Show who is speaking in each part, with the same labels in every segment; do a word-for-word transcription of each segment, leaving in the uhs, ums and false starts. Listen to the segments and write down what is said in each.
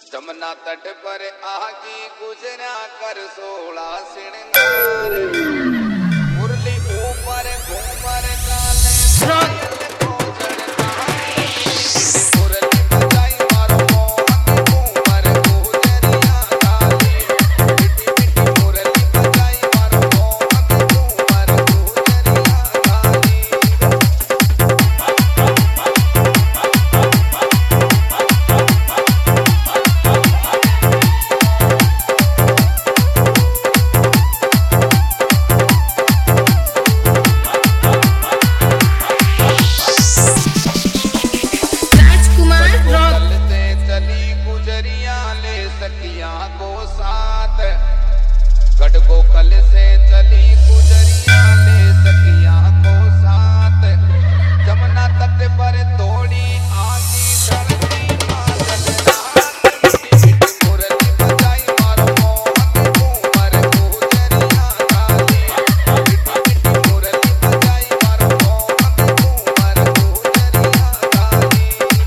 Speaker 1: जमुना तट पर आगी गुजरा कर सोला श्रृंगार मुरली ऊपर घूमर काले गढ़गो कल से चली गुजरिया ले सकिया को साथ जमुना तट पर तोड़ी आगी धरती मादल रात मुरली बजाई मारो मोहन घूमर गुजरिया काली मिठी मुरली बजाई मारो मोहन घूमर गुजरिया काली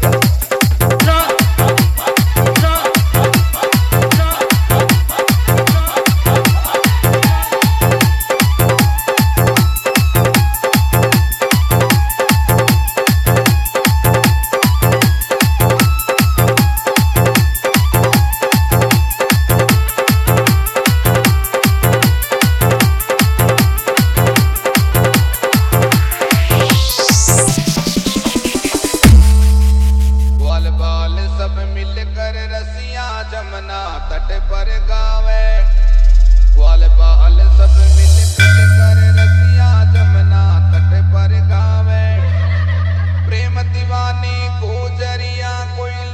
Speaker 1: जमुना तट पर गावे ग्वाल बाल सब मिल कर रसिया जमुना तट पर गावे प्रेम दीवानी गुजरिया कोई